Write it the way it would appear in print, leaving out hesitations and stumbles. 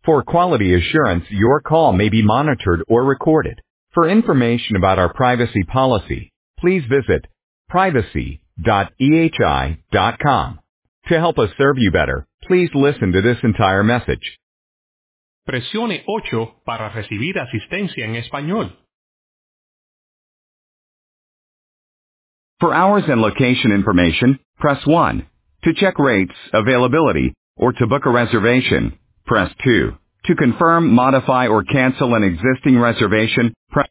For quality assurance, your call may be monitored or recorded. For information about our privacy policy, please visit privacy.ehi.com. To help us serve you better, please listen to this entire message. Presione 8 para recibir asistencia en español. For hours and location information, press 1. To check rates, availability, or to book a reservation, press 2. To confirm, modify, or cancel an existing reservation, press